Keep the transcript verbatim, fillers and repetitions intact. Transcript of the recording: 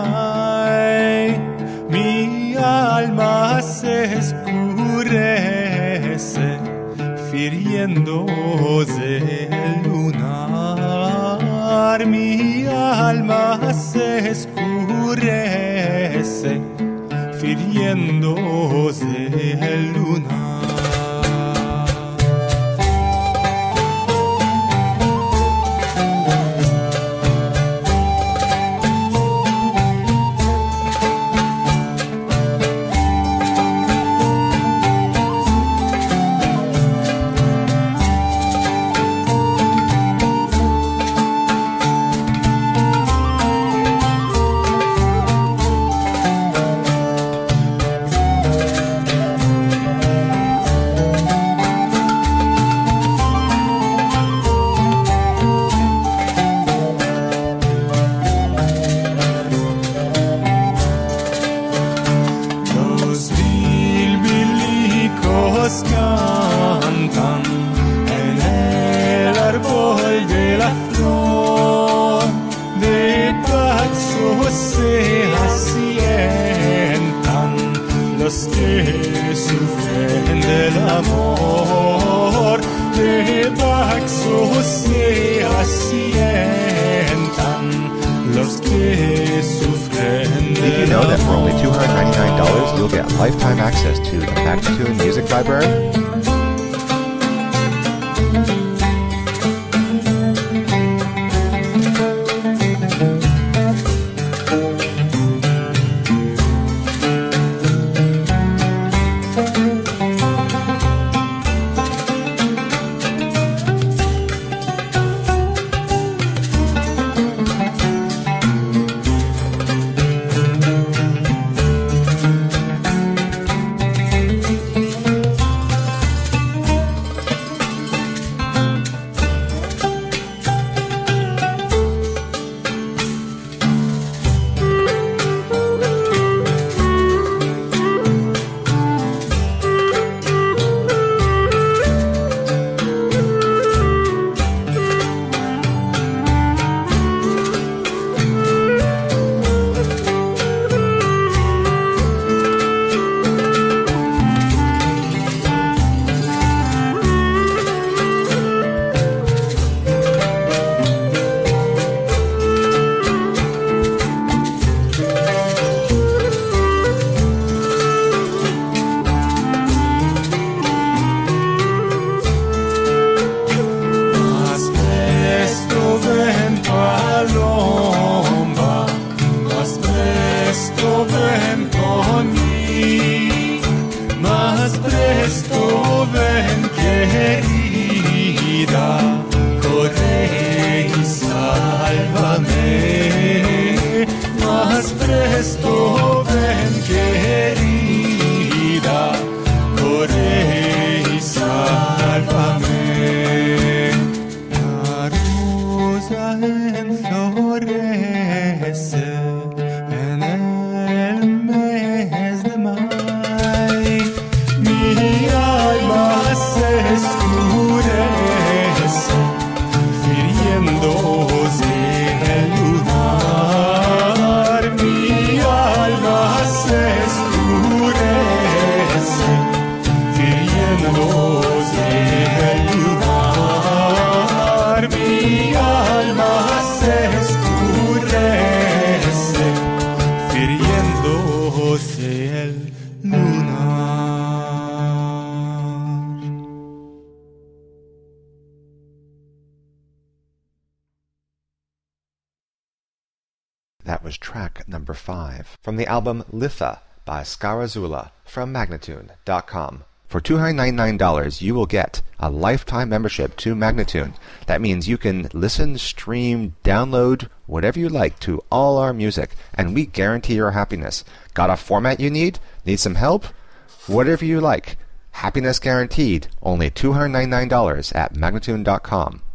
hay. Mi alma se escurece, firiendo del lunar. Mi alma se escurece, firiendo del lunar. Cantan en el árbol de la flor, de paso se asientan los que sufren del amor, de paso se asientan los que sufren del amor. Did you know that for only two hundred ninety-nine dollars you'll get lifetime access to the Magnatune Music Library? That was track number five from the album Litha by Scarazula from Magnatune dot com. For two hundred ninety-nine dollars, you will get a lifetime membership to Magnatune. That means you can listen, stream, download, whatever you like to all our music, and we guarantee your happiness. Got a format you need? Need some help? Whatever you like. Happiness guaranteed. Only two hundred ninety-nine dollars at Magnatune dot com.